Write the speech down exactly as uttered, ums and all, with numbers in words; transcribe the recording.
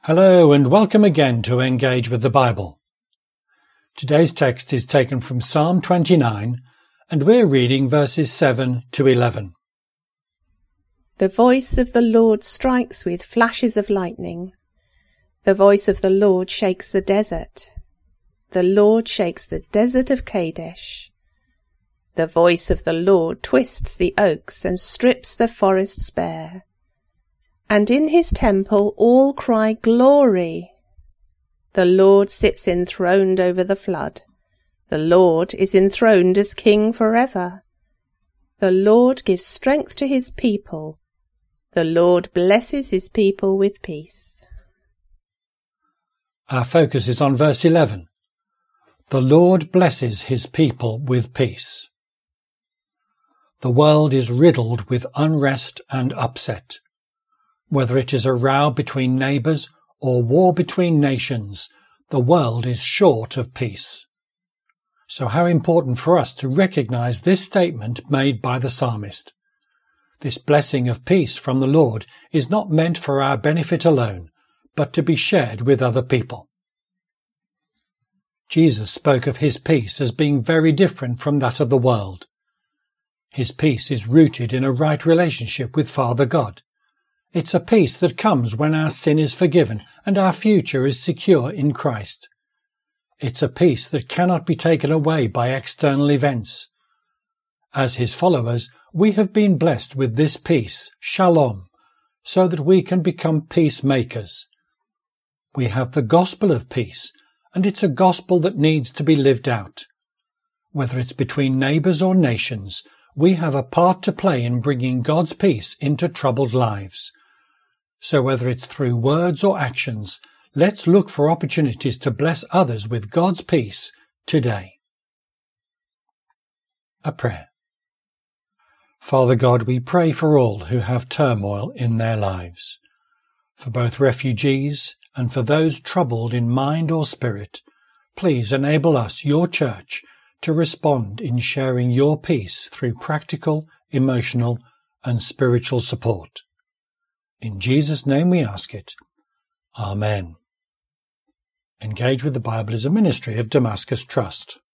Hello and welcome again to Engage with the Bible. Today's text is taken from Psalm twenty-nine and we're reading verses seven to eleven. The voice of the Lord strikes with flashes of lightning. The voice of the Lord shakes the desert. The Lord shakes the desert of Kadesh. The voice of the Lord twists the oaks and strips the forests bare. And in his temple all cry, Glory! The Lord sits enthroned over the flood. The Lord is enthroned as King forever. The Lord gives strength to his people. The Lord blesses his people with peace. Our focus is on verse eleven. The Lord blesses his people with peace. The world is riddled with unrest and upset. Whether it is a row between neighbours or war between nations, the world is short of peace. So how important for us to recognise this statement made by the psalmist. This blessing of peace from the Lord is not meant for our benefit alone, but to be shared with other people. Jesus spoke of his peace as being very different from that of the world. His peace is rooted in a right relationship with Father God. It's a peace that comes when our sin is forgiven and our future is secure in Christ. It's a peace that cannot be taken away by external events. As his followers, we have been blessed with this peace, shalom, so that we can become peacemakers. We have the gospel of peace, and it's a gospel that needs to be lived out. Whether it's between neighbours or nations, we have a part to play in bringing God's peace into troubled lives. So whether it's through words or actions, let's look for opportunities to bless others with God's peace today. A prayer. Father God, we pray for all who have turmoil in their lives, for both refugees and for those troubled in mind or spirit. Please enable us, your church, to respond in sharing your peace through practical, emotional, and spiritual support. In Jesus' name we ask it. Amen. Engage with the Bible is a ministry of Damascus Trust.